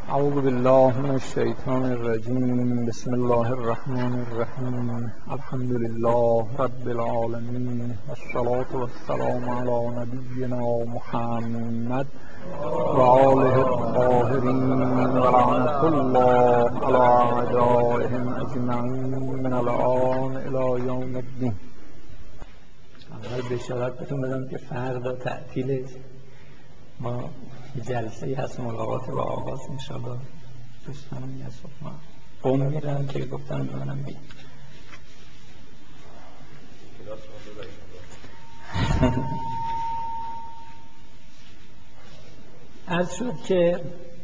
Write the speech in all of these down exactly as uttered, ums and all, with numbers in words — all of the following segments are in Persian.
اعوذ بالله من الشیطان الرجیم. بسم الله الرحمن الرحیم. الحمد لله رب العالمین والصلاة والسلام علی نبینا محمد و آله الطاهرین و لعنة الله علی اعدائهم اجمعین من الآن الی یوم الدین. اول بشارت بهتون بدم که فردا تعطیل ما جلسه هست ملاقات با آغاز انشاءالله. دوستانم از ما قوم میرن که گفتن بمنم بید عرض شد که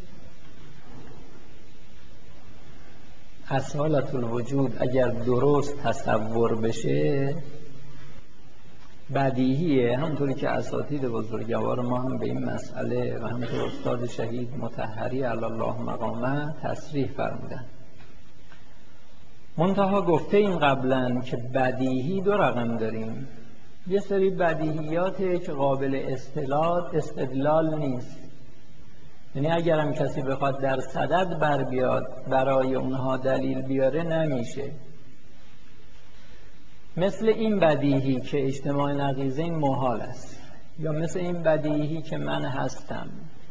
اصالت الوجود اگر درست تصور بشه بدیهیه، همونطوری که اساتید بزرگوار ما هم به این مسئله و همونطور استاد شهید مطهری علی الله مقامه تصریح فرمودن. منتها گفته این قبلا که بدیهی دو رقم داریم. یه سری بدیهیاته که قابل استدلال استدلال نیست، یعنی اگرم کسی بخواد در صدد بر بیاد برای اونها دلیل بیاره نمیشه. مثل این بدیهی که اجتماع نقیضه این محال است، یا مثل این بدیهی که من هستم،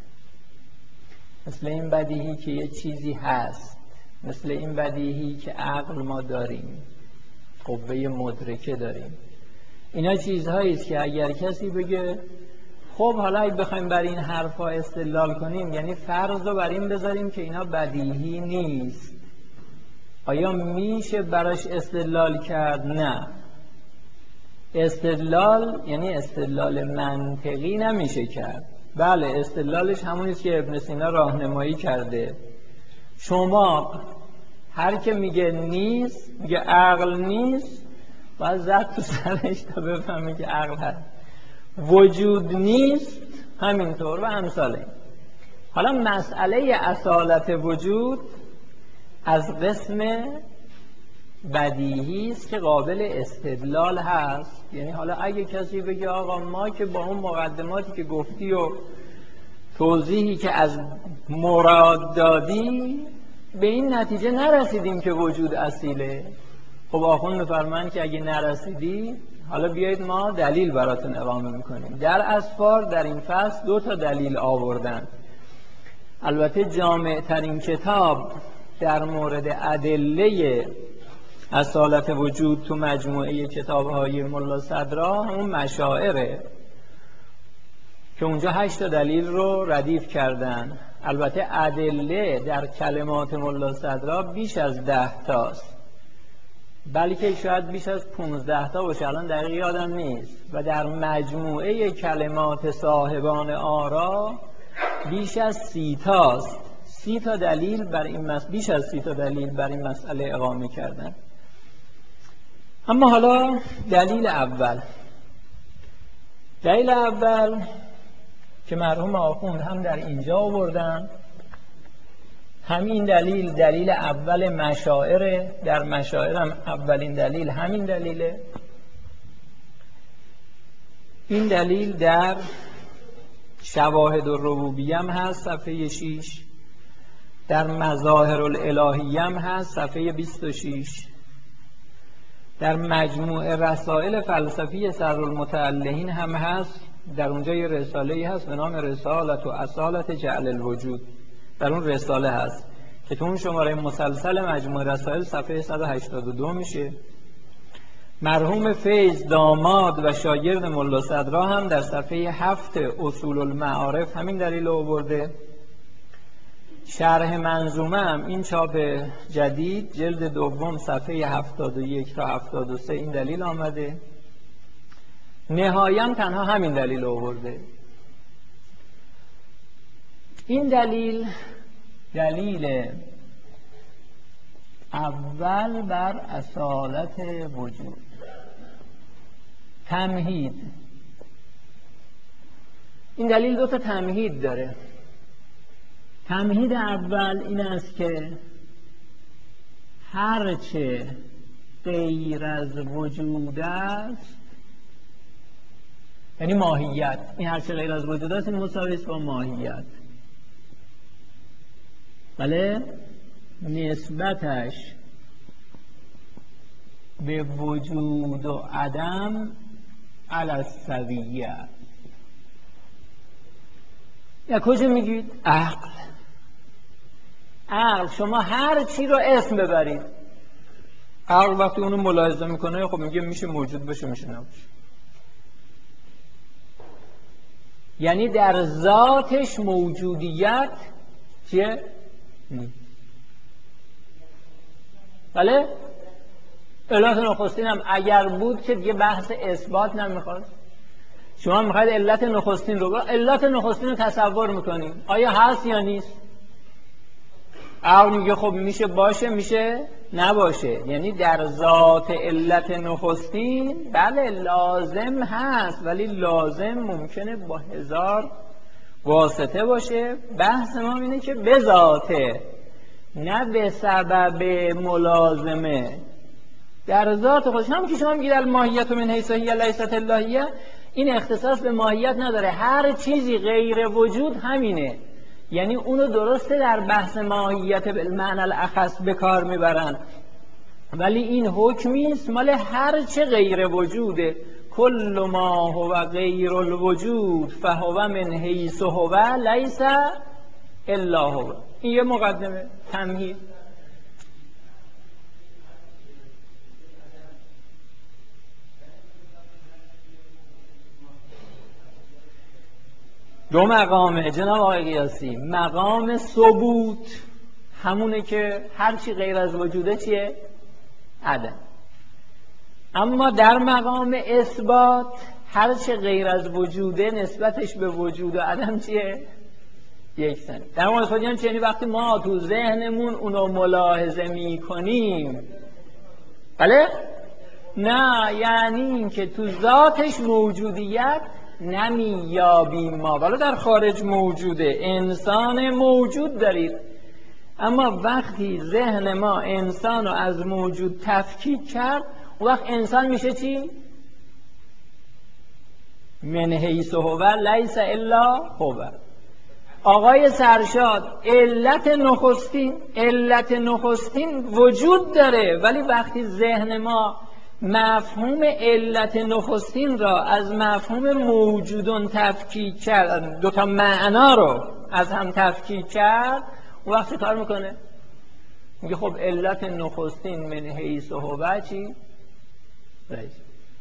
مثل این بدیهی که یه چیزی هست، مثل این بدیهی که عقل ما داریم، قوه مدرکه داریم. اینا چیزهایی است که اگر کسی بگه خب حالا اگه بخوایم بر این حرفا استدلال کنیم، یعنی فرض رو بر این بذاریم که اینا بدیهی نیست، آیا میشه براش استدلال کرد؟ نه. استدلال یعنی استدلال منطقی نمیشه کرد. بله استدلالش همونیست که ابن سینا راهنمایی کرده. شما هر که میگه نیست، میگه عقل نیست، باید زد تو سرش تا بفهمه که عقل هست. وجود نیست همینطور و امثاله. حالا مسئله اصالت وجود از قسم بدیهی است که قابل استدلال هست. یعنی حالا اگه کسی بگه آقا ما که با اون مقدماتی که گفتی و توضیحی که از مراد دادی به این نتیجه نرسیدیم که وجود اصیله، خب آخوند فرمان که اگه نرسیدی حالا بیایید ما دلیل براتون اقامه میکنیم. در اسفار در این فصل دو تا دلیل آوردن. البته جامع ترین کتاب در مورد ادله اصالت وجود تو مجموعه کتاب‌های ملا صدرا همون مشاعره که اونجا هشت تا دلیل رو ردیف کردن. البته ادله در کلمات ملا صدرا بیش از ده تاست، بلکه شاید بیش از پونزده تا باشه، الان دقیق یادم نیست. و در مجموعه کلمات صاحبان آرا بیش از سی تاست. سی تا دلیل بر این مس... بیش از سی تا دلیل بر این مسئله اقامه کردن. اما حالا دلیل اول دلیل اول که مرحوم آخوند هم در اینجا آوردن، همین دلیل دلیل اول مشاعره. در مشاعر هم اولین دلیل همین دلیله. این دلیل در شواهد الربوبیه هم هست صفحه شش، در مظاهر الالهیه هم هست صفحه بیست و شش، در مجموع رسائل فلسفی سرالمتعلهین هم هست. در اونجا یه رساله‌ای هست به نام رسالت و اصالت جعل الوجود، در اون رساله هست که تو اون شماره مسلسل مجموع رسائل صفحه صد و هشتاد و دو میشه. مرحوم فیض داماد و شاگرد ملا صدرا هم در صفحه هفت اصول المعارف همین دلیل رو آورده. شرح منظومه هم این چاپ جدید جلد دوم صفحه هفتاد و یک تا هفتاد و سه این دلیل آمده. نهایاً تنها همین دلیل آورده. این دلیل دلیل اول بر اصالت وجود. تمهید. این دلیل دو تا تمهید داره. تمهید اول این است که هرچه غیر از وجود است، یعنی ماهیت، این هرچه غیر از وجود است این مساوی است با ماهیت. بله نسبتش به وجود و عدم علی السویه. یا کجا میگید؟ عقل. عقل شما هر چی رو اسم ببرید، عقل وقتی اونو ملاحظه میکنه خب میگه میشه موجود باشه میشه نباشه. یعنی در ذاتش موجودیت چیه؟ بله؟ علت نخستین هم اگر بود که دیگه بحث اثبات نمیخواد. شما میخواید علت نخستین رو، علت نخستین رو تصور میکنید آیا هست یا نیست؟ عقل میگه خب میشه باشه میشه نباشه. یعنی در ذات علت نخستین بله لازم هست، ولی لازم ممکنه با هزار واسطه باشه. بحث ما اینه که به ذاته نه به سبب ملازمه. در ذات خودش هم که شما میگید الماهیت من حیث هی لیست اللهیه، این اختصاص به ماهیت نداره، هر چیزی غیر وجود همینه. یعنی اونو درسته در بحث ماهیت بالمعنی الاخص به کار میبرن، ولی این حکمی است مال هر چه غیر وجوده. کل ما هو غیر الوجود فهو من حیث هو لیس الا هو. این یه مقدمه تمهید. دو مقامه جناب آقای قیاسی. مقام ثبوت همونه که هر چی غیر از وجوده چیه؟ عدم. اما در مقام اثبات هر چی غیر از وجوده نسبتش به وجود و عدم چیه؟ یک سن. در مقام اثبات یعنی چه؟ وقتی ما تو ذهنمون اونو ملاحظه می کنیم بله؟ نه یعنی این که تو ذاتش موجودیت نمیابیم ما، ولی در خارج موجوده. انسان موجود دارید، اما وقتی ذهن ما انسان رو از موجود تفکیک کرد اون وقت انسان میشه چی؟ من حیث هو لیس الا هو. آقای سرشاد علت نخستین علت نخستین وجود داره، ولی وقتی ذهن ما مفهوم علت نخستین را از مفهوم موجودون تفکیک کرد، دوتا معنا رو از هم تفکیک کرد، اون وقت کار میکنه؟ میگه خب علت نخستین من حیث هو چی؟ رئیس.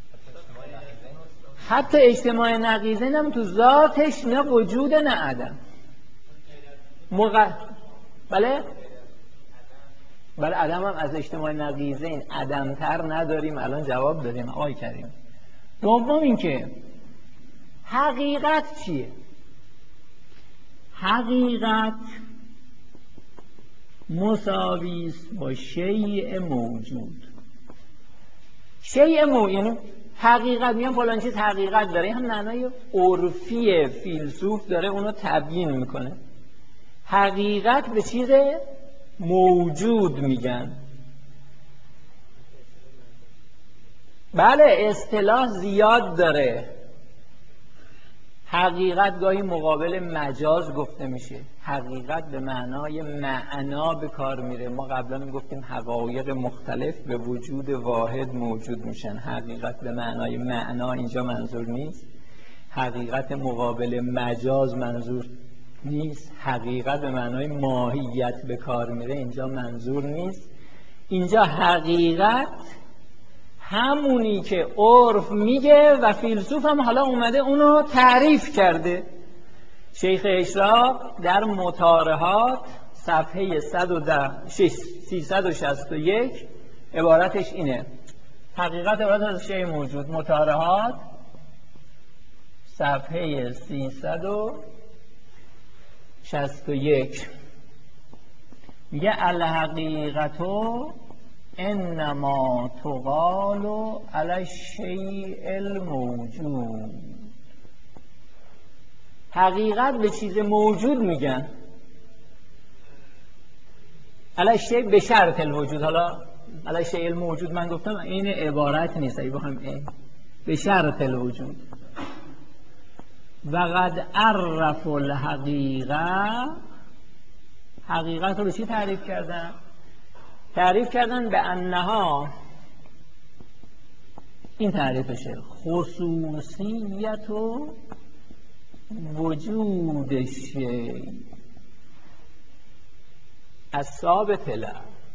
حتی اجتماع نقیضین هم تو ذاتش نه وجود نه عدم. مغ... بله؟ بله عدم هم از اجتماع نقیضین عدم تر نداریم. الان جواب دادیم آقای کریم. دوم این که حقیقت چیه؟ حقیقت مساوی است با شیء موجود. شیء موجود یعنی حقیقت، میگم فلان چیز حقیقت داره، هم معنای عرفی فیلسوف داره اونو تبیین میکنه. حقیقت به چیز موجود میگن. بله اصطلاح زیاد داره. حقیقت گاهی مقابل مجاز گفته میشه. حقیقت به معنای معنا به کار میره. ما قبلا میگفتیم حقایق مختلف به وجود واحد موجود میشن. حقیقت به معنای معنا اینجا منظور نیست. حقیقت مقابل مجاز منظور نیست. حقیقت به معنای ماهیت به کار میره اینجا منظور نیست. اینجا حقیقت همونی که عرف میگه و فیلسوف هم حالا اومده اونو تعریف کرده. شیخ اشراق در مطارحات صفحه سیصد و شصت و یک عبارتش اینه. حقیقت عبارت از شیء موجود. مطارحات صفحه سیصد و شصت و یک میگه الحقیقتو انما تقال علی الشیء الموجود. حقیقت به چیز موجود میگن. علی الشیء به شرط الوجود. حالا علی الشیء الموجود من گفتم این عبارت نیست، اگه بخوام این به شرط الوجود. و قد عرف الحقیقه، حقیقت رو به چی تعریف کردن؟ تعریف کردن به انها، این تعریفشه، خصوصیت و وجود شیء الثابت له.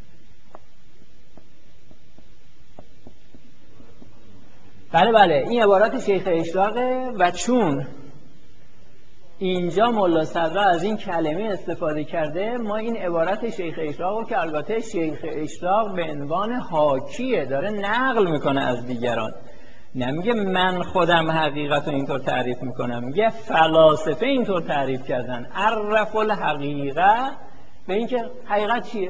بله بله این عبارت شیخ اشراقه و چون اینجا ملا صدرا از این کلمه استفاده کرده، ما این عبارت شیخ اشراق رو که البته شیخ اشراق به عنوان حاکیه داره نقل میکنه از دیگران، نمیگه من خودم حقیقت رو اینطور تعریف میکنم، میگه فلاسفه اینطور تعریف کردن، عرف الحقیقه، به این که حقیقت چیه؟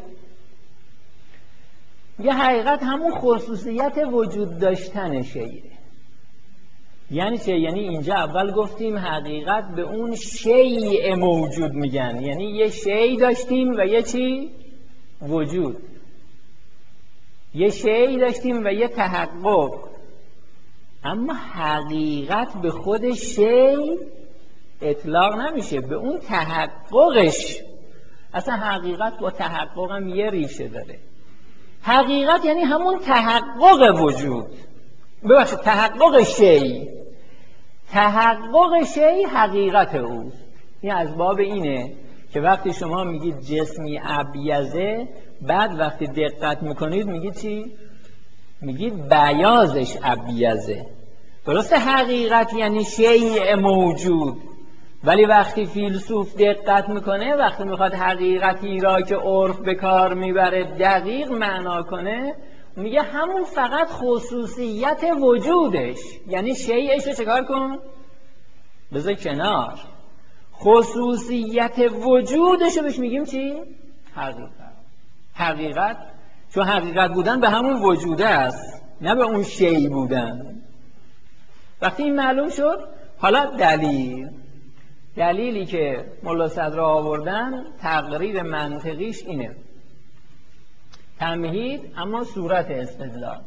میگه حقیقت همون خصوصیت وجود داشتن شیء. یعنی چه؟ یعنی اینجا اول گفتیم حقیقت به اون شیء موجود میگن، یعنی یه شیء داشتیم و یه چی؟ وجود. یه شیء داشتیم و یه تحقق. اما حقیقت به خود شیء اطلاق نمیشه، به اون تحققش. اصلا حقیقت با تحقق هم یه ریشه داره. حقیقت یعنی همون تحقق وجود، ببخشید تحقق شیء، تحقق شیء حقیقت اوست. این از باب اینه که وقتی شما میگید جسمی ابیضه، بعد وقتی دقت میکنید میگید چی؟ میگید بیاضش ابیضه. درسته حقیقت یعنی شیء موجود، ولی وقتی فیلسوف دقت میکنه، وقتی میخواد حقیقتی را که عرف به کار میبره دقیق معنا کنه، میگه همون فقط خصوصیت وجودش، یعنی شیءش رو چکار کن؟ بذار کنار. خصوصیت وجودش رو بهش میگیم چی؟ حقیقت. حقیقت چون حقیقت بودن به همون وجوده است، نه به اون شیء بودن. وقتی این معلوم شد، حالا دلیل دلیلی که ملا صدرا آوردن تقریر منطقیش اینه، تمهید اما صورت استدلال.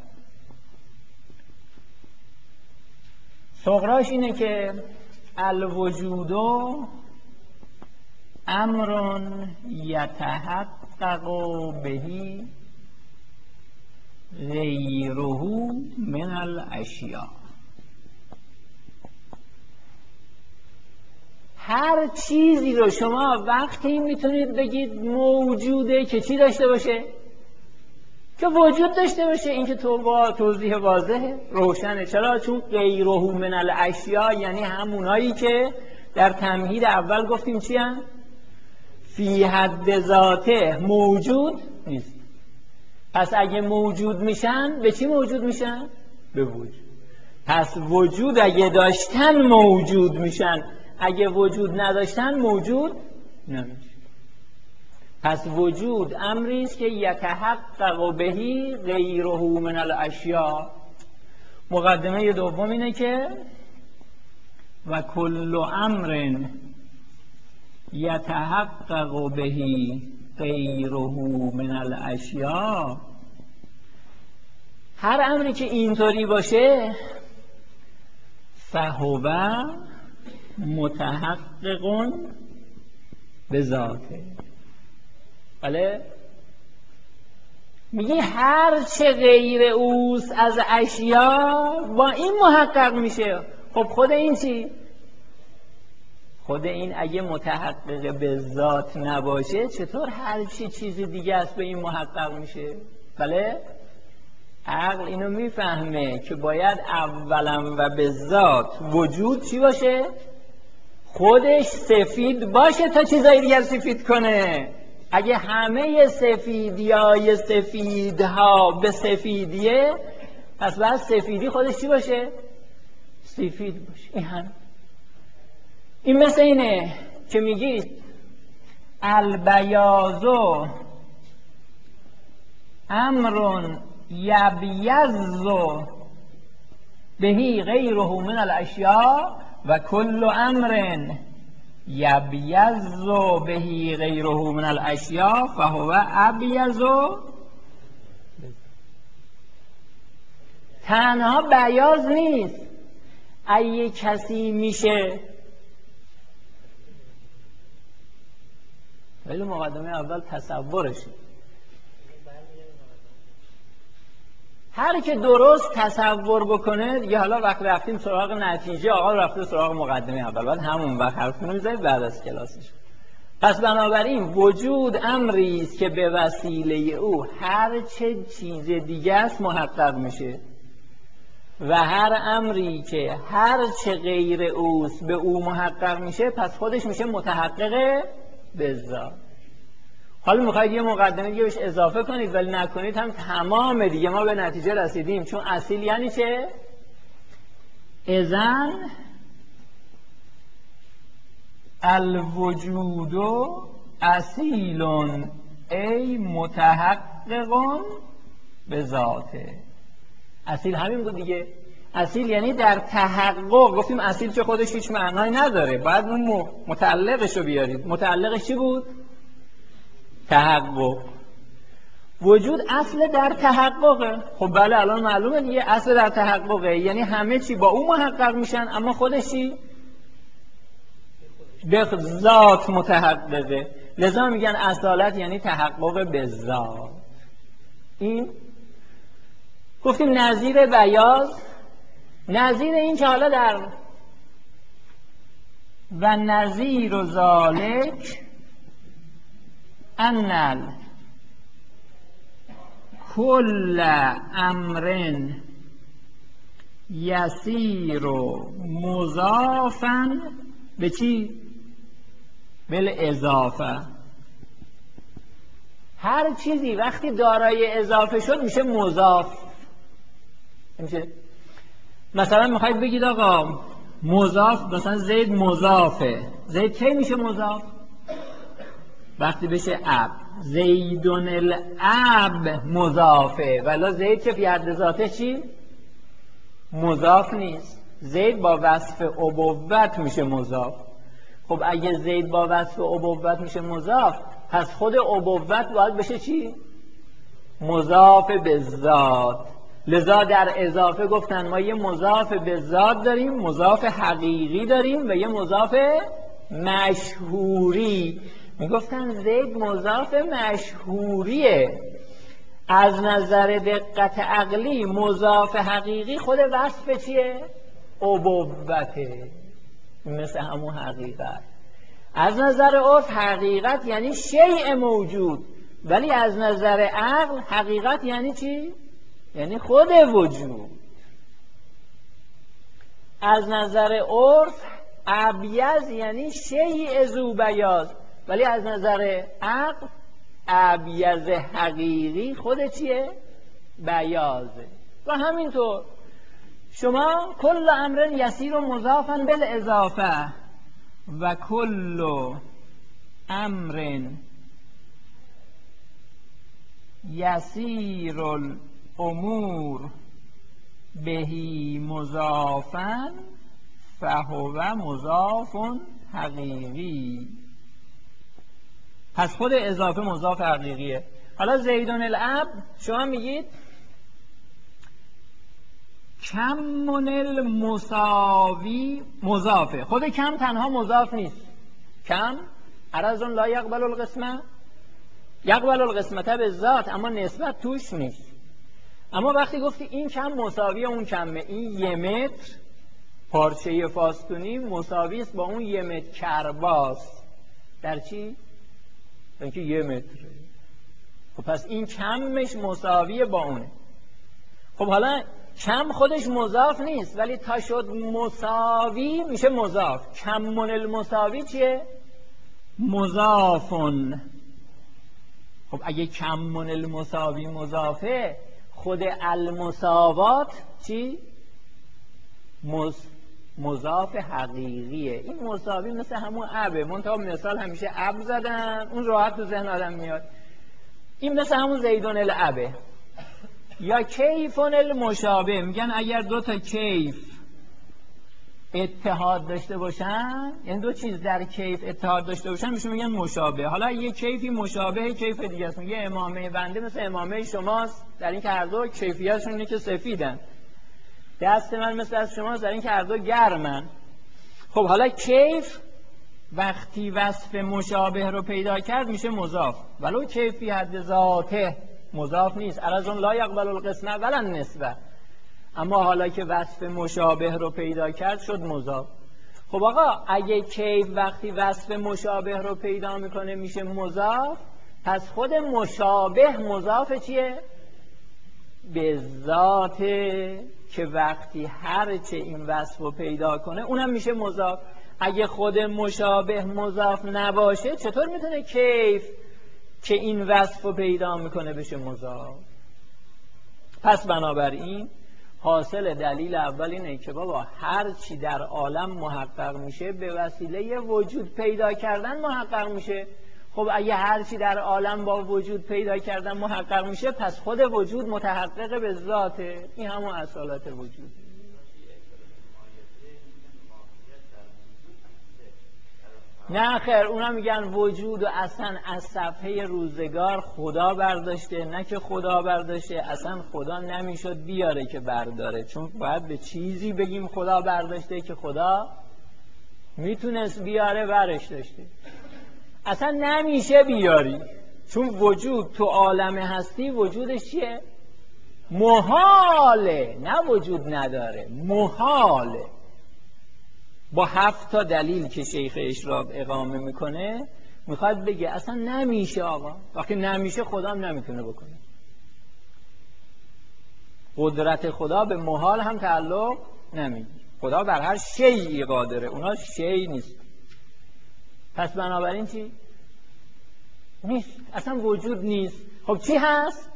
صغراش اینه که الوجود امر یتحقق بهی غیره من الاشیاء. هر چیزی رو شما وقتی میتونید بگید موجوده که چی داشته باشه؟ که وجود داشته باشه. این که تو با توضیح واضحه، روشنه. چرا؟ چون غیره من الاشیاء یعنی همونایی که در تمهید اول گفتیم چی هم؟ فی حد ذاته موجود نیست. پس اگه موجود میشن به چی موجود میشن؟ به وجود. پس وجود اگه داشتن موجود میشن، اگه وجود نداشتن موجود نمیشه. پس وجود امری است که یتحقق بهی غیره من الاشیاء. مقدمه دوم اینه که و کل امر یتحقق بهی غیره من الاشیاء، هر امری که اینطوری باشه فهو متحقق به ذاته. بله میگه هر چه غیر اوست از اشیاء با این محقق میشه. خب خود این چی؟ خود این اگه متحقق به ذات نباشه چطور هر چی چیزی دیگه است به این محقق میشه؟ بله عقل اینو میفهمه که باید اولا و به ذات وجود چی باشه؟ خودش سفید باشه تا چیزایی دیگر سفید کنه. اگه همه سفیدیای سفیدها به سفیدیه، پس باید سفیدی خودش چی باشه؟ سفید باشه. این هم این مثل اینه که میگید البیاضو امرون یبیض بهی غیره من الاشیاء و کل امر یبیض بهی غیره من الاشیاء فهو ابیض. تنها بیاض نیست، اگه کسی میشه ولی مقدمه اول تصورشه. هر که درست تصور بکنه دیگه. حالا وقت رفتیم سراغ نتیجه، آقا رفته سراغ مقدمه اول، بعد همون وقت حرفتون رو میذارید بعد از کلاسش. پس بنابراین وجود امری است که به وسیله او هر چه چیز دیگه است محقق میشه و هر امری که هر چه غیر اوست به او محقق میشه پس خودش میشه متحقق بالذات. حالا میخواید یه مقدمه دیگه بهش اضافه کنید ولی نکنید هم تمام دیگه ما به نتیجه رسیدیم. چون اصیل یعنی چه؟ اذن الوجود اصیل ای متحقق به ذاته. اصیل همین بود دیگه. اصیل یعنی در تحقق. گفتیم اصیل چه خودش هیچ معنایی نداره، باید اون متعلقش رو بیارید. متعلقش چی بود؟ تحقق. وجود اصل در تحققه. خب بله الان معلومه دیگه، اصل در تحققه یعنی همه چی با اون محقق میشن، اما خودش چی؟ به ذات متحققه. لذا میگن اصالت یعنی تحقق به ذات. این گفتیم نظیر بیاض، نظیر این که حالا در و نظیر و ذالک انل کل امرن یسیر و مضافن به چی؟ بل اضافه. هر چیزی وقتی دارای اضافه شد میشه مضاف. میشه مثلا میخواید بگید آقا مضاف، مثلا زید مضافه. زید کی میشه مضاف؟ وقتی بشه اب. زیدون الاب مضافه، ولی زید که فی حد ذاته چی؟ مضاف نیست. زید با وصف ابوت میشه مضاف. خب اگه زید با وصف ابوت میشه مضاف، پس خود ابوت باید بشه چی؟ مضاف به ذات. لذا در اضافه گفتن ما یه مضاف به ذات داریم، مضاف حقیقی داریم و یه مضاف مشهوری. میگفتن زید مضاف مشهوریه. از نظر دقت عقلی مضاف حقیقی خود وصف چیه؟ ابوته، مثل همون حقیقت. از نظر عرف حقیقت یعنی شیء موجود، ولی از نظر عقل حقیقت یعنی چی؟ یعنی خود وجود. از نظر عرف ابیض یعنی شیء ذو بیاض، ولی از نظر عقل ابیض حقیقی خود چیه؟ بیاضه. و همینطور شما کل امر یسیر و مضافن بالاضافه و کل امر یسیر الامور بهی مضافن فهو مضاف حقیقی. پس خود اضافه مضاف حقیقیه. حالا زیدون الاب شما میگید کم المساوی مضافه. خود کم تنها مضاف نیست. کم عرض لا یقبل القسمه، یقبل القسمته به ذات، اما نسبت توش نیست. اما وقتی گفتی این کم مساوی اون کمه، این یه متر پارچه فاستونی مساوی است با اون یه متر کرباس. در چی؟ در که یه متره. خب پس این کمش مساویه با اونه. خب حالا کم خودش مضاف نیست، ولی تا شد مساوی میشه مضاف. کمون المساوی چیه؟ مضافون. خب اگه کمون المساوی مضافه، خود المساوات چی؟ مز... مضاف حقیقیه. این مساوی مثل همون ابه، منتها مثال همیشه اب زدن، اون راحت تو ذهن آدم میاد. این مثل همون زیدون الابه. یا کیفون المشابه، میگن اگر دو تا کیف اتحاد داشته باشن، یعنی دو چیز در کیف اتحاد داشته باشن میشون میگن مشابه. حالا یه کیفی مشابه کیف دیگه است. میگه امامه بنده مثل امامه شماست، در این که هر دو کیفیتشون اینه که سفیدن. دست من مثل از شماست، در این که هر دو گرمن. خب حالا کیف وقتی وصف مشابه رو پیدا کرد میشه مضاف، ولو کیفیت ذاته مضاف نیست. ارزون لا یقبل القسمه ولا النسبه، اما حالا که وصف مشابه رو پیدا کرد شد مضاف. خب آقا اگه کیف وقتی وصف مشابه رو پیدا میکنه میشه مضاف، پس خود مشابه مضاف چیه؟ به ذاته که وقتی هرچه این وصف رو پیدا کنه اونم میشه مضاف. اگه خود مشابه مضاف نباشه چطور میتونه کیف که این وصف رو پیدا میکنه بشه مضاف؟ پس بنابراین حاصل دلیل اول اینه که بابا هر چی در عالم محقق میشه به وسیله وجود پیدا کردن محقق میشه. خب اگه هر چی در عالم با وجود پیدا کردن محقق میشه پس خود وجود متحقق به ذاته. این همون اصالت وجود. نه خیر، اونا میگن وجود و اصلا از صفحه روزگار خدا برداشته، نه که خدا برداشته. اصلا خدا نمیشد بیاره که برداره، چون باید به چیزی بگیم خدا برداشته که خدا میتونست بیاره برش داشته. اصلا نمیشه بیاری، چون وجود تو عالم هستی وجودش چیه؟ محاله، نه وجود نداره، محاله. با هفت تا دلیل که شیخ اشراق اقامه میکنه میخواد بگه اصلا نمیشه. آقا وقتی نمیشه خدا هم نمیتونه بکنه. قدرت خدا به محال هم تعلق نمیگیره. خدا بر هر شیئی قادره، اونا شیئی نیست. پس بنابراین چی؟ نیست، اصلا وجود نیست. خب چی هست؟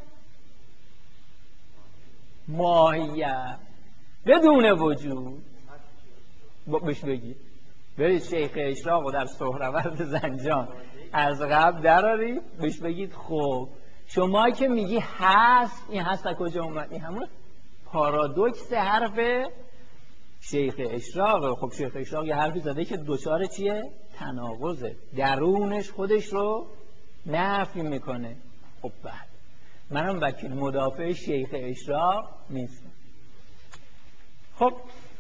ماهیت بدون وجود. بهش بگی برید شیخ اشراق و در سهرورد زنجان از قبل دراری بهش بگید خب شما که میگی هست، این هست از کجا اومد؟ این همون پارادوکس حرف شیخ اشراق. خب شیخ اشراق یه حرفی زده که دوچار چیه؟ تناقضه، درونش خودش رو نفی میکنه. خب بعد منم وکیل مدافع شیخ اشراق نیستم. خب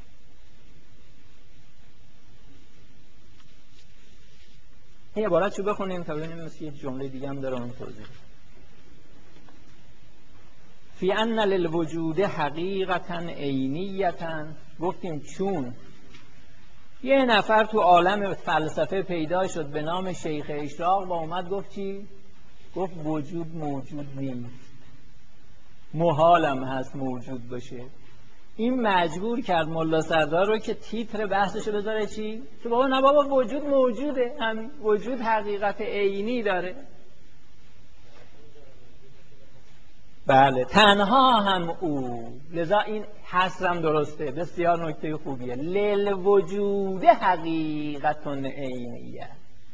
این عبارت رو بخونیم تا ببینیم مثل یه جمله دیگه هم داره اون توضیح. فی ان للوجود حقیقتا عینیتا. گفتیم چون یه نفر تو عالم فلسفه پیدا شد به نام شیخ اشراق و اومد گفت چی؟ گفت وجود موجود نیست، محالم هست موجود باشه. این مجبور کرد ملا سردار رو که تیتر بحثشو بذاره چی؟ که بابا نه بابا وجود موجوده، هم وجود حقیقت عینی داره. بله تنها هم او. لذا این حصرم درسته، بسیار نکته خوبیه. للوجود حقیقت عینیه،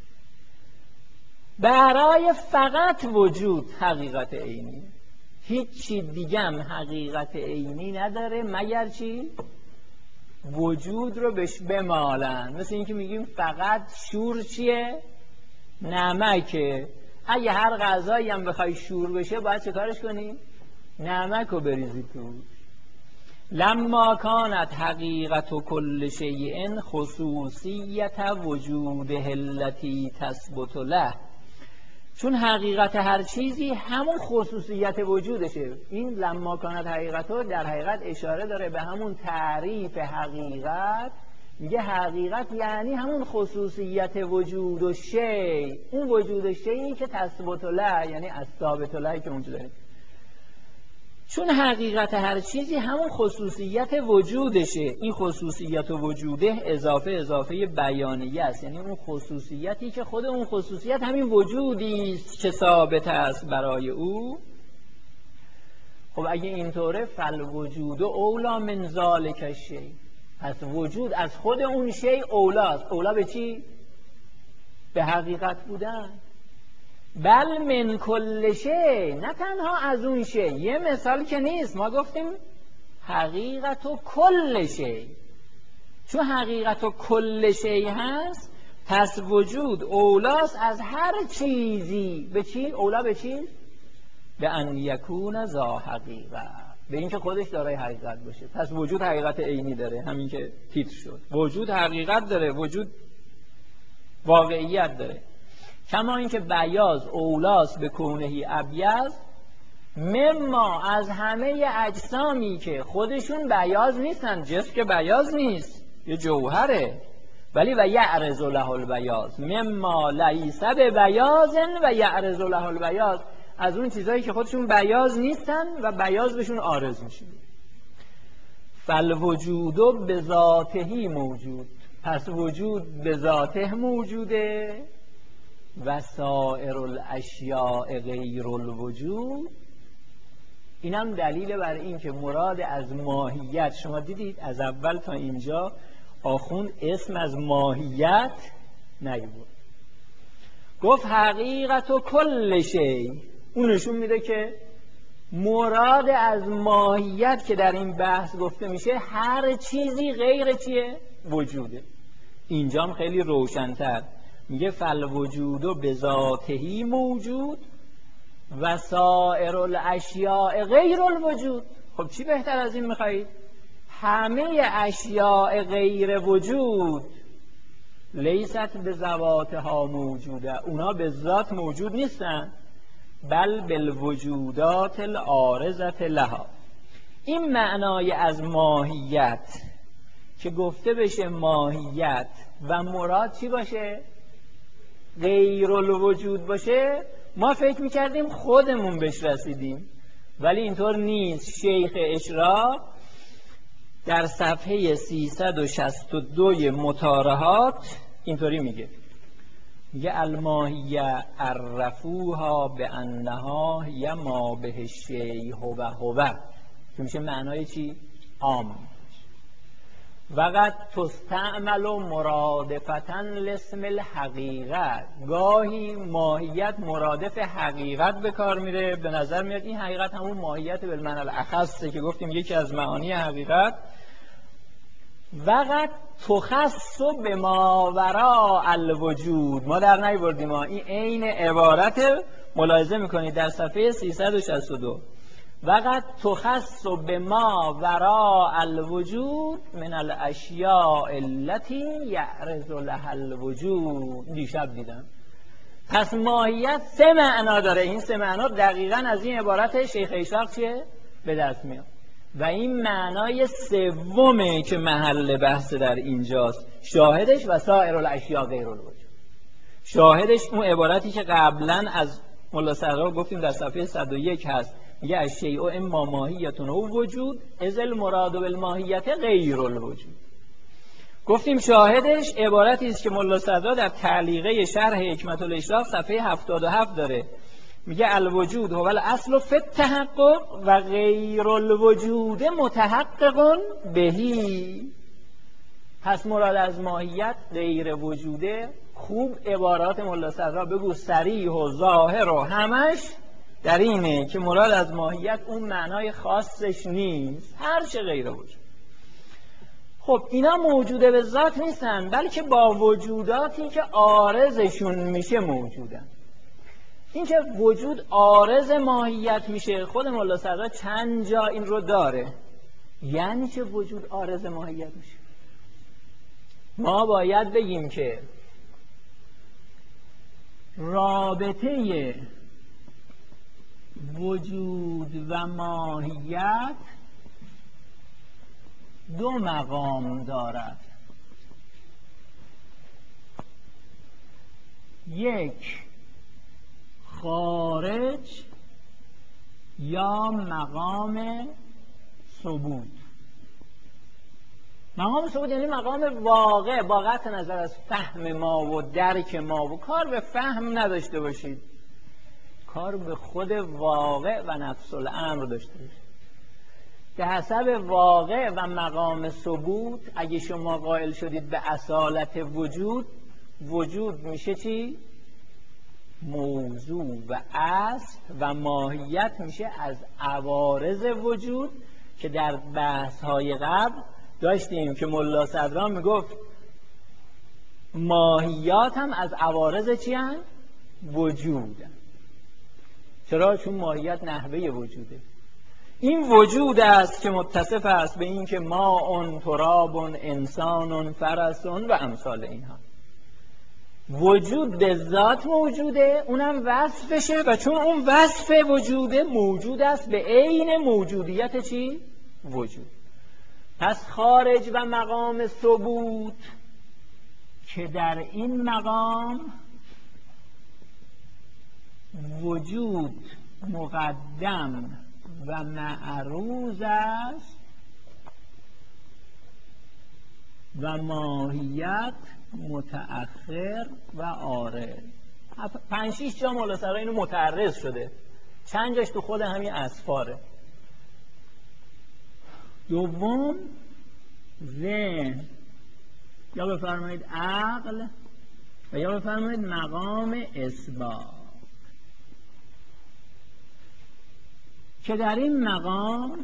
برای فقط وجود حقیقت عینی، هیچ چی دیگه هم حقیقت عینی نداره مگر چی؟ وجود رو بهش بمالن. مثل این که میگیم فقط شور چیه؟ نمکه. اگه هر غذایی هم بخوای شور بشه باید چه کارش کنی؟ نمک رو بریزی تو. لما کانت حقیقت کل شیء خصوصیت وجوده التي تثبت له. چون حقیقت هر چیزی همون خصوصیت وجودشه. این لما کانت حقیقتو در حقیقت اشاره داره به همون تعریف حقیقت. میگه حقیقت یعنی همون خصوصیت وجود و شی، اون وجود شیئی که تثبت له، یعنی از ثابت له که اونجا داره. چون حقیقت هر چیزی همون خصوصیت وجودشه. این خصوصیت وجوده اضافه اضافه بیانیه است، یعنی اون خصوصیتی که خود اون خصوصیت همین وجودی است که ثابت است برای او. خب اگه اینطوره فالوجود اولا من ذالک الشیء، پس وجود از خود اون شی اولاست. اولا به چی؟ به حقیقت بودن. بل من کل شی، نه تنها از اون شی. یه مثال که نیست، ما گفتیم حقیقت و کل شی. چون حقیقت و کل شی هست پس وجود اولاست از هر چیزی. به چی؟ اولا به چی؟ به ان یکون ذا حقیقت، به این که خودش دارای حقیقت باشه. پس وجود حقیقت عینی داره، همین که تیتر شد. وجود حقیقت داره. وجود واقعیت داره. کما اینکه بیاض اولاس به کونهی ابیض، مما از همه اجسامی که خودشون بیاض نیستن، جسم که بیاض نیست، یه جوهره، ولی و یعرض له البیاض مما لیس ببیاض و یعرض له البیاض، از اون چیزایی که خودشون بیاض نیستن و بیاض بهشون عارض میشه. فالوجود به ذاته موجود، پس وجود به ذاته موجوده و سائر الاشیاء غیر الوجود. اینم دلیل بر این که مراد از ماهیت، شما دیدید از اول تا اینجا آخوند اسم از ماهیت نیورد، گفت حقیقت و کل شی. اون نشون میده که مراد از ماهیت که در این بحث گفته میشه هر چیزی غیر چیه؟ وجوده. اینجام خیلی روشن‌تر میگه فالوجود به ذاتهی موجود و سائر الاشیاء غیر الوجود. خب چی بهتر از این میخواهید؟ همه اشیاء غیر وجود لیست به ذواتها موجوده، اونا به ذات موجود نیستن، بل بالوجودات العارضة لها. این معنای از ماهیت که گفته بشه ماهیت و مراد چی باشه؟ غیر الوجود باشه. ما فکر میکردیم خودمون بهش رسیدیم، ولی اینطور نیست. شیخ اشراق در صفحه سیصد و شصت و دو مطارحات اینطوری میگه، میگه الماهیه عرفوها به انها هی ما به شیء هو هو، که میشه معنای چی؟ عام. وقت تستعمل مرادفتا لاسم الحقیقت، گاهی ماهیت مرادف حقیقت به کار میره، به نظر میاد این حقیقت همون ماهیت بالمعنی الاخصه که گفتیم یکی از معانی حقیقت. وقت تخص به ما وراء الوجود، ما در نیاوردیم، این عین عبارت ملاحظه میکنید در صفحه سیصد و شصت و دو. وقت تخص به ما وراء الوجود من الاشیاء التي یعرض لها الوجود. دیشب دیدم. پس ماهیت سه معنا داره. این سه معنا دقیقاً از این عبارت شیخ اشراق چیه؟ به دست میاد. و این معنای سومه که محل بحث در اینجاست. شاهدش و سائر الاشیاء غیر الوجود. شاهدش اون عبارتی که قبلا از ملا صدرا گفتیم در صفحه صد و یک هست، میگه الشیء اما ماهیتون او وجود از المراد بالماهیت غیر الوجود. گفتیم شاهدش عبارتی است که ملا صدرا در تعلیقه شرح حکمت الاشراق صفحه هفتاد و هفت داره، میگه الوجود هو الاصل فی التحقق و غیر الوجود متحقق بهی. پس مراد از ماهیت غیر وجوده. خوب عبارات ملا صدرا بگو، صریح و ظاهر و همش در اینه که مراد از ماهیت اون معنای خاصش نیست، هر چه غیر وجود. خب اینا موجوده به ذات نیستن، بلکه با وجوداتی که عارضشون میشه موجودن. این که وجود عارض ماهیت میشه، خود ملا صدرا چند جا این رو داره. یعنی چه وجود عارض ماهیت میشه؟ ما باید بگیم که رابطه وجود و ماهیت دو مقام دارد. یک خارج یا مقام ثبوت. مقام ثبوت یعنی مقام واقع، با قطع نظر از فهم ما و درک ما، و کار به فهم نداشته باشید، کار به خود واقع و نفس الامر داشته باشید. به حسب واقع و مقام ثبوت اگه شما قائل شدید به اصالت وجود، وجود میشه چی؟ موضوع و اصل، و ماهیت میشه از عوارض وجود که در بحث های قبل داشتیم که ملا صدرا میگفت ماهیات هم از عوارض چی هن؟ وجود هن. چرا؟ چون ماهیت نحوه وجوده. این وجود است که متصف است به این که ماء، تراب، انسان، فرس و امثال اینها. وجود به ذات موجوده، اونم وصفشه و چون اون وصف وجوده موجود است به عین موجودیت چی؟ وجود. پس خارج و مقام ثبوت که در این مقام وجود مقدم و معروض است و ماهیت متأخر و عارض. پنج شیش جا مولا سرا اینو متعرض شده، چند جاش تو خود همین اسفاره. دوم ذهن یا بفرمایید عقل و یا بفرمایید مقام اثبات که در این مقام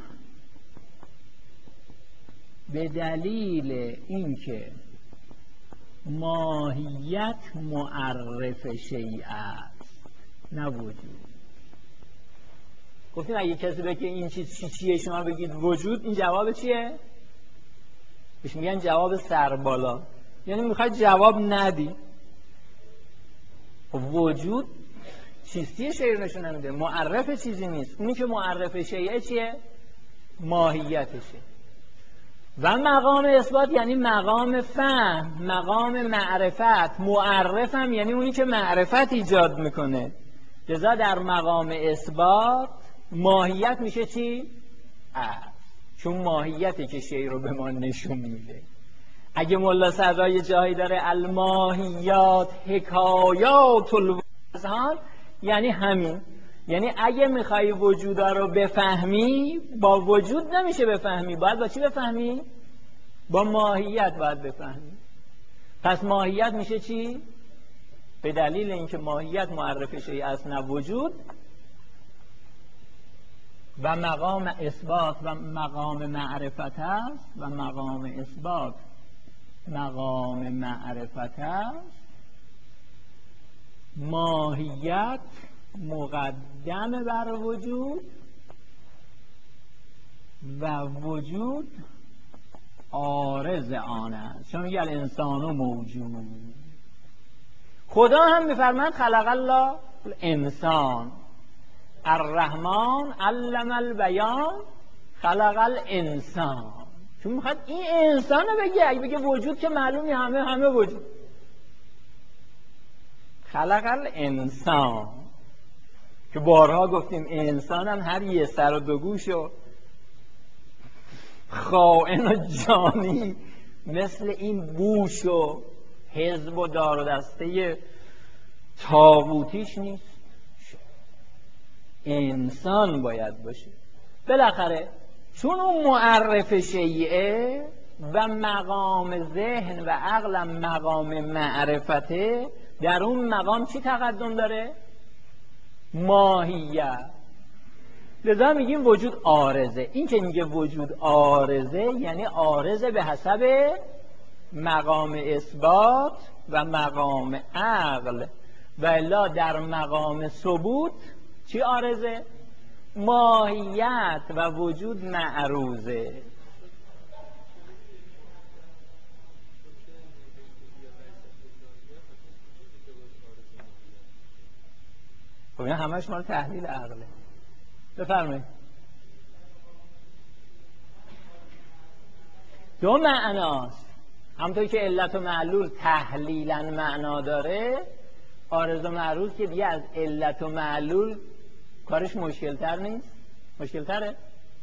به دلیل اینکه ماهیت معرف شیء است نه وجود. گفتیم اگه کسی بگه این چیز چی چیه شما بگید وجود، این جواب چیه؟ بهش میگن جواب سربالا، یعنی میخواد جواب ندی. وجود چیستی شیء نشون نمیده، معرف چیزی نیست. اونی که معرف شیء چیه؟ ماهیتشه. و مقام اثبات یعنی مقام فهم، مقام معرفت. معرف هم یعنی اونی که معرفت ایجاد میکنه. لذا در مقام اثبات ماهیت میشه چی؟ است. چون ماهیته که شیء رو به ما نشون میده. اگه ملا صدرا جایی داره الماهیات حکایات الاذهان، یعنی همین. یعنی اگه میخوای وجودا رو بفهمی با وجود نمیشه بفهمی، باید با چی بفهمی؟ با ماهیت باید بفهمی. پس ماهیت میشه چی؟ به دلیل اینکه ماهیت معرف شیء است نه وجود، و مقام اثبات و مقام معرفت است و مقام اثبات مقام معرفت است. ماهیت مقدم بر وجود و وجود عارض آن است. چون میگه الانسان موجود. خدا هم میفرماید خلق الله الانسان، الرحمن علم البیان خلق الانسان. چون میخواد این انسان رو بگه، اگه بگه وجود که معلومی همه همه وجود. خلق الانسان که بارها گفتیم انسان هم هر یه سر و دو گوش و خائن و جانی مثل این بوش و حزب و دار و دسته طاغوتیش نیست. انسان باید باشه. بالاخره چون اون معرف شیعه و مقام ذهن و عقلم مقام معرفته، در اون مقام چی تقدم داره؟ ماهیت. لذا میگیم وجود عارضه. این که میگه وجود عارضه یعنی عارضه به حسب مقام اثبات و مقام عقل، و الا در مقام ثبوت چی عارضه؟ ماهیت و وجود معروضه. خب این همش مال تحلیل عقله. بفرمایید. دو معناست. همونطور که علت و معلول تحلیلاً معنا داره، عارض و معروض که دیگه از علت و معلول کارش مشکل تر نیست؟ مشکل تره؟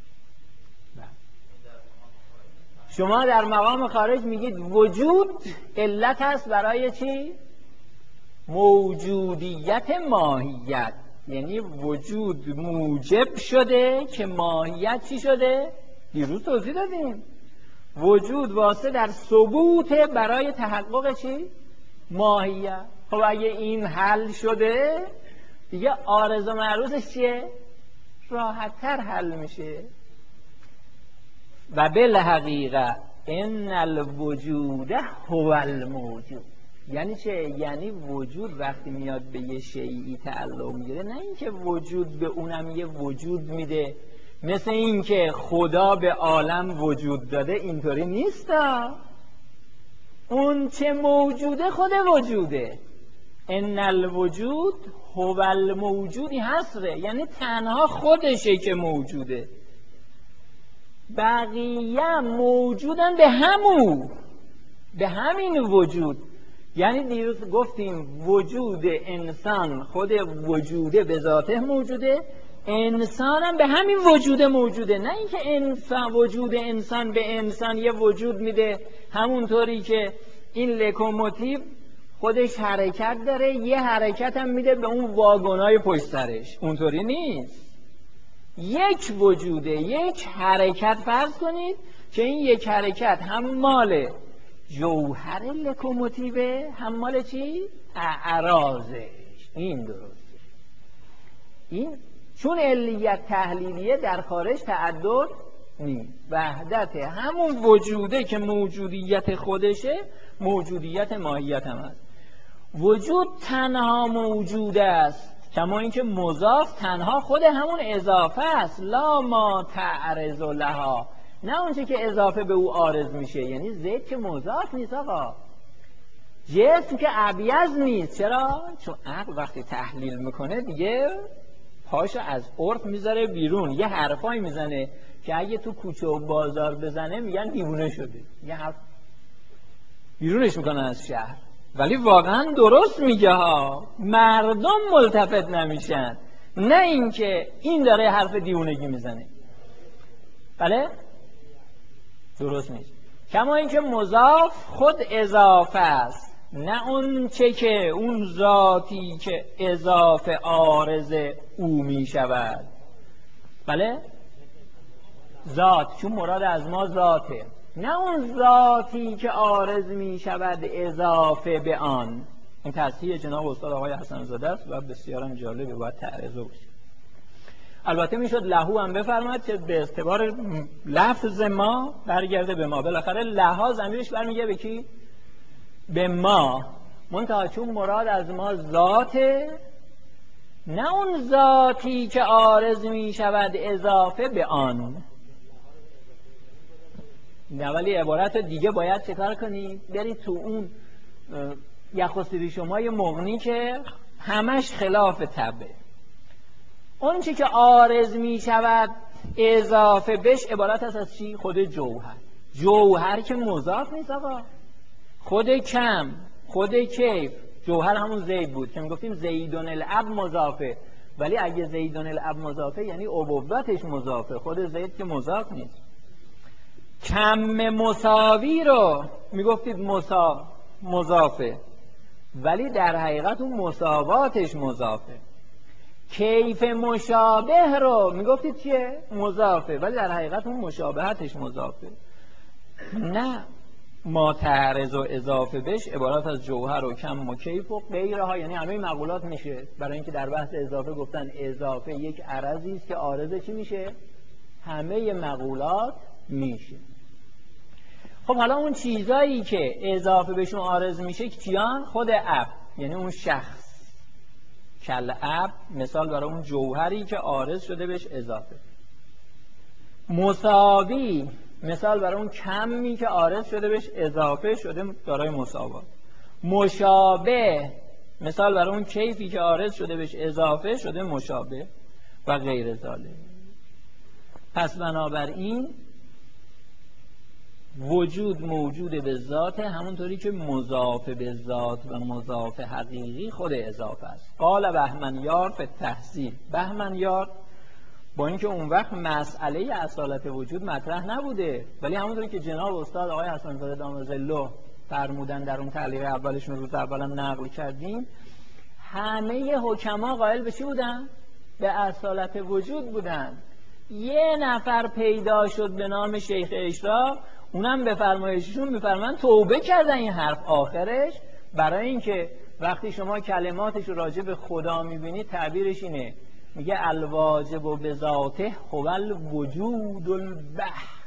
شما در مقام خارج میگید وجود علت هست برای چی؟ موجودیت ماهیت. یعنی وجود موجب شده که ماهیت چی شده؟ دیروز توضیح دادیم. وجود واسه در ثبوت برای تحقق چی؟ ماهیت. خب اگه این حل شده دیگه عارض و معروضش چیه؟ راحت تر حل میشه. و بالحقیقه ان الوجود هو الموجود. یعنی چه؟ یعنی وجود وقتی میاد به یه شیئی تعلق میگیره، نه اینکه وجود به اونم یه وجود میده، مثل اینکه خدا به عالم وجود داده، اینطوری نیست. اون چه موجوده خود وجوده. ان الوجود هو الموجودی حصره، یعنی تنها خودشه که موجوده، بقیه موجودن به همون، به همین وجود. یعنی دیروز گفتیم وجود انسان خود وجوده به ذاته موجوده، انسان هم به همین وجود موجوده. نه اینکه انسان وجود انسان به انسان یه وجود میده، همونطوری که این لوکوموتیو خودش حرکت داره یه حرکت هم میده به اون واگنای پشت سرش، اونطوری نیست. یک وجوده، یک حرکت. فرض کنید که این یک حرکت هم مال جوهر لوکوموتیوه هم مال چی؟ اعراضش. این درسته. این چون علیت تحلیلیه در خارج تعدد نیست، وحدت همون وجوده که موجودیت خودشه، موجودیت ماهیت هم هست. وجود تنها موجود است، کما اینکه مضاف تنها خود همون اضافه است. لا ما تعرض لها، نه اونچه که اضافه به او عارض میشه. یعنی زید که مضاف نیست آقا، جسم که ابیض نیست. چرا؟ چون عقل وقتی تحلیل میکنه دیگه پاشو از عرف میذاره بیرون، یه حرفایی میزنه که اگه تو کوچه و بازار بزنه میگن دیوونه شده، یه حرف بیرونش میکنن از شهر. ولی واقعا درست میگه ها، مردم ملتفت نمیشن، نه اینکه این داره حرف دیوونگی میزنه. بله؟ درست نیست. کما اینکه مضاف خود اضافه است، نه اون چه که اون ذاتی که اضافه عارض او می شود. بله؟ ذات، چون مراد از ما ذاته، نه اون ذاتی که عارض می شود اضافه به آن. این تصحیح جناب استاد آقای حسن زاده است و بسیارم جالبه، باید تعرضه باشه. البته میشد لهو هم بفرماد که به اعتبار لفظ ما برگرده به ما، بالاخره لها ضمیرش برمیگه به کی؟ به ما. منتها چون مراد از ما ذاته، نه اون ذاتی که عارض می شود اضافه به آن. نه ولی عبارت دیگه باید چکار کنید؟ برید تو اون یخوسیری شمای مغنی که همش خلاف طبعه. اون چی که عارض می شود اضافه بش عبارت است از چی؟ خود جوهر. جوهر که مضاف نیست آقا، خود کم، خود کیف. جوهر همون زید بود که میگفتیم زیدون الاب مضافه، ولی اگه زیدون الاب مضافه یعنی ابوتش مضافه، خود زید که مضاف نیست. کم مساوی رو میگفتید مسا مضافه، ولی در حقیقت اون مساواتش مضافه. کیف مشابه رو میگفتید چیه؟ مضافه، ولی در حقیقت اون مشابهتش مضافه. نه ما تعرض و اضافه بش عبارت از جوهر و کم و کیف و غیرها، یعنی همه مقولات میشه. برای اینکه در بحث اضافه گفتن اضافه یک عرضی است که عارض چی میشه؟ همه مقولات میشه. خب حالا اون چیزایی که اضافه بهشون عارض میشه کیان؟ خود اب، یعنی اون شخص. کل اب مثال برای اون جوهری که عارض شده بهش اضافه. مساوی مثال برای اون کمی که عارض شده بهش اضافه شده دارای مساوات. مشابه مثال برای اون کیفی که عارض شده بهش اضافه شده مشابه و غیر ذالک. پس بنابراین وجود موجود به ذات، همونطوری که مضاف به ذات و مضاف حقیقی خود اضافه است. قال بهمنیار فی التحصیل. بهمنیار با اینکه اون وقت مسئله اصالت وجود مطرح نبوده، ولی همونطوری که جناب استاد آقای حسن زاده دام ظله فرمودن در اون تعلیق اولشون روز اولم نقل کردیم، همه حکما قائل به چی بودن؟ به اصالت وجود بودن. یه نفر پیدا شد به نام شیخ اشراق، اونم به فرمایششون میفرمان توبه کردن این حرف آخرش، برای اینکه وقتی شما کلماتش رو راجع به خدا میبینید تعبیرش اینه، میگه الواجب و بذاته هو الوجود البحت.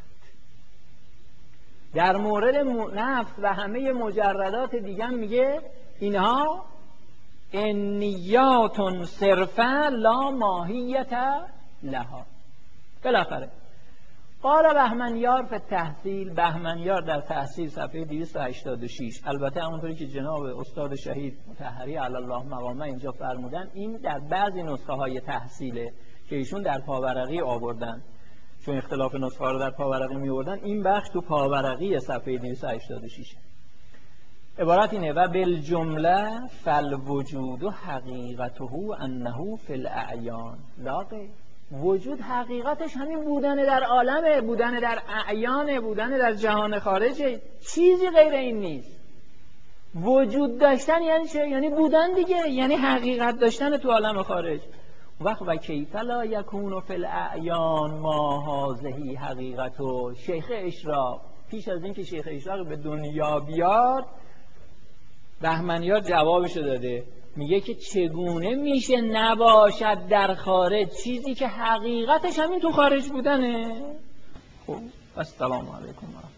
در مورد نفس و همه مجردات دیگه میگه اینها انیات صرفا لا ماهیت لها. بالاخره قال بهمنیار فی التحصیل، بهمنیار در تحصیل صفحه دویست و هشتاد و شش. البته همونطوری که جناب استاد شهید مطهری علی الله مقامه اینجا فرمودن، این در بعضی نسخه های تحصیله که ایشون در پاورقی آوردن، چون اختلاف نسخه ها رو در پاورقی می آوردن، این بخش تو پاورقی صفحه دویست و هشتاد و شش. عبارت اینه: و بالجمله فالوجود حقیقته انه فی الاعیان لاغه. وجود حقیقتش همین بودن در عالمه، بودن در اعیانه، بودن در جهان خارجه، چیزی غیر این نیست. وجود داشتن یعنی چه؟ یعنی بودن دیگه، یعنی حقیقت داشتن تو عالم خارج. وقت و کیف لا یکون فی الاعیان ما هذه حقیقته. شیخ اشراق پیش از اینکه شیخ اشراق به دنیا بیاد، بهمنیار جوابشو داده، میگه که چگونه میشه نباشد در خارج چیزی که حقیقتش همین تو خارج بودنه. خب السلام علیکم.